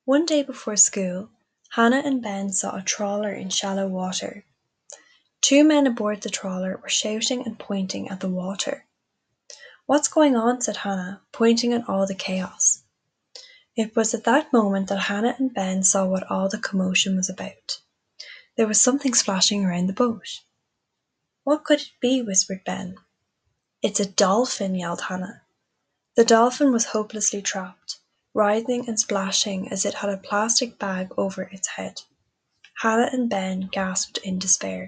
One day before school, Hannah and Ben saw a trawler in shallow water. Two men aboard the trawler were shouting and pointing at the water. "What's going on?" said Hannah, pointing at all the chaos. It was at that moment that Hannah and Ben saw what all the commotion was about. There was something splashing around the boat. "What could it be?" whispered Ben. "It's a dolphin," yelled Hannah. The dolphin was hopelessly trapped, writhing and splashing as it had a plastic bag over its head. Hannah and Ben gasped in despair.